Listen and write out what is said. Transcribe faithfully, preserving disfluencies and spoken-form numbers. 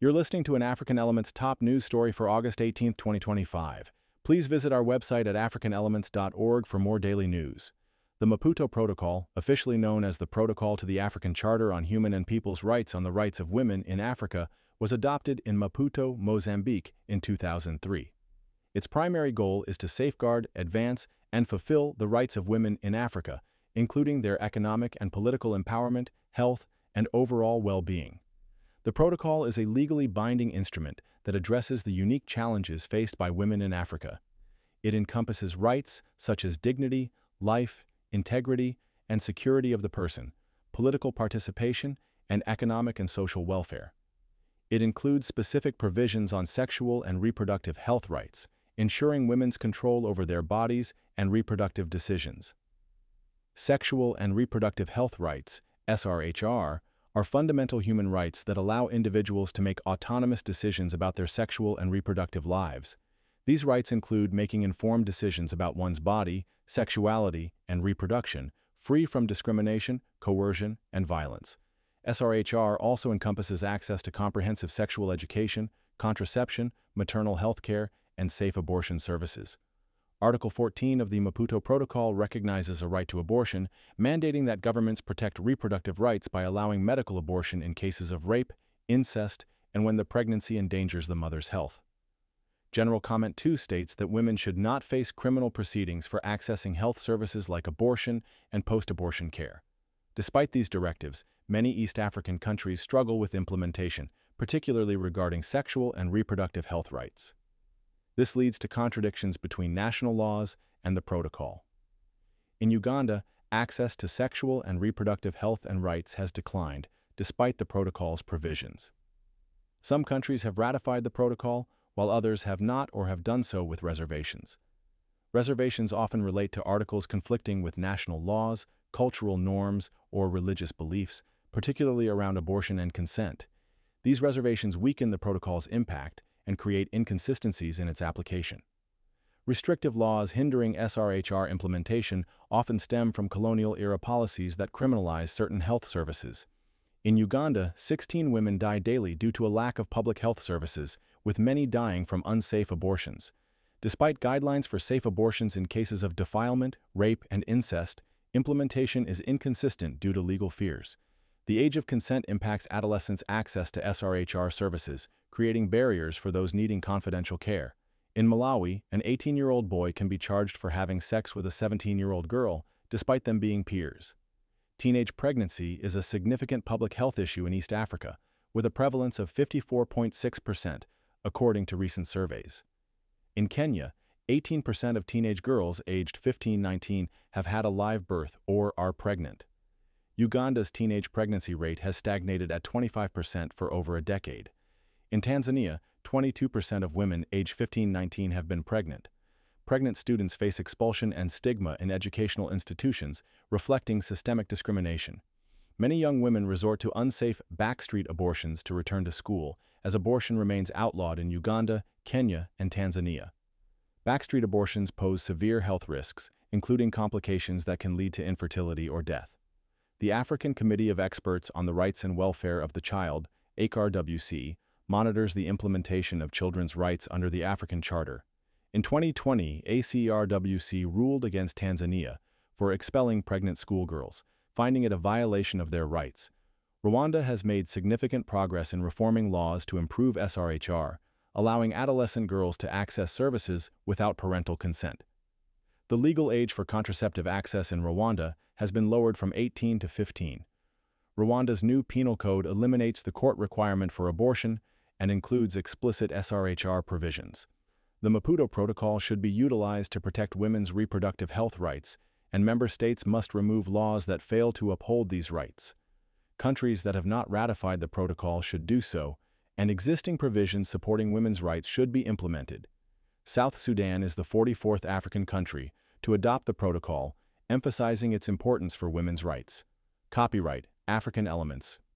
You're listening to an African Elements top news story for August eighteenth, twenty twenty-five. Please visit our website at african elements dot org for more daily news. The Maputo Protocol, officially known as the Protocol to the African Charter on Human and People's Rights on the Rights of Women in Africa, was adopted in Maputo, Mozambique in two thousand three. Its primary goal is to safeguard, advance, and fulfill the rights of women in Africa, including their economic and political empowerment, health, and overall well-being. The protocol is a legally binding instrument that addresses the unique challenges faced by women in Africa. It encompasses rights such as dignity, life, integrity, and security of the person, political participation, and economic and social welfare. It includes specific provisions on sexual and reproductive health rights, ensuring women's control over their bodies and reproductive decisions. Sexual and reproductive health rights, S R H R, are fundamental human rights that allow individuals to make autonomous decisions about their sexual and reproductive lives. These rights include making informed decisions about one's body, sexuality, and reproduction, free from discrimination, coercion, and violence. S R H R also encompasses access to comprehensive sexual education, contraception, maternal health care, and safe abortion services. Article fourteen of the Maputo Protocol recognizes a right to abortion, mandating that governments protect reproductive rights by allowing medical abortion in cases of rape, incest, and when the pregnancy endangers the mother's health. General Comment two states that women should not face criminal proceedings for accessing health services like abortion and post-abortion care. Despite these directives, many East African countries struggle with implementation, particularly regarding sexual and reproductive health rights. This leads to contradictions between national laws and the protocol. In Uganda, access to sexual and reproductive health and rights has declined, despite the protocol's provisions. Some countries have ratified the protocol, while others have not or have done so with reservations. Reservations often relate to articles conflicting with national laws, cultural norms, or religious beliefs, particularly around abortion and consent. These reservations weaken the protocol's impact and create inconsistencies in its application. Restrictive laws hindering S R H R implementation often stem from colonial-era policies that criminalize certain health services. In Uganda, sixteen women die daily due to a lack of public health services, with many dying from unsafe abortions. Despite guidelines for safe abortions in cases of defilement, rape, and incest, implementation is inconsistent due to legal fears. The age of consent impacts adolescents' access to S R H R services, creating barriers for those needing confidential care. In Malawi, an eighteen-year-old boy can be charged for having sex with a seventeen-year-old girl, despite them being peers. Teenage pregnancy is a significant public health issue in East Africa, with a prevalence of fifty-four point six percent, according to recent surveys. In Kenya, eighteen percent of teenage girls aged fifteen to nineteen have had a live birth or are pregnant. Uganda's teenage pregnancy rate has stagnated at twenty-five percent for over a decade. In Tanzania, twenty-two percent of women aged fifteen to nineteen have been pregnant. Pregnant students face expulsion and stigma in educational institutions, reflecting systemic discrimination. Many young women resort to unsafe backstreet abortions to return to school, as abortion remains outlawed in Uganda, Kenya, and Tanzania. Backstreet abortions pose severe health risks, including complications that can lead to infertility or death. The African Committee of Experts on the Rights and Welfare of the Child, A C A R W C, monitors the implementation of children's rights under the African Charter. In twenty twenty, A C A R W C ruled against Tanzania for expelling pregnant schoolgirls, finding it a violation of their rights. Rwanda has made significant progress in reforming laws to improve S R H R, allowing adolescent girls to access services without parental consent. The legal age for contraceptive access in Rwanda has been lowered from eighteen to fifteen. Rwanda's new penal code eliminates the court requirement for abortion and includes explicit S R H R provisions. The Maputo Protocol should be utilized to protect women's reproductive health rights, and member states must remove laws that fail to uphold these rights. Countries that have not ratified the protocol should do so, and existing provisions supporting women's rights should be implemented. South Sudan is the forty-fourth African country to adopt the protocol, emphasizing its importance for women's rights. Copyright African Elements.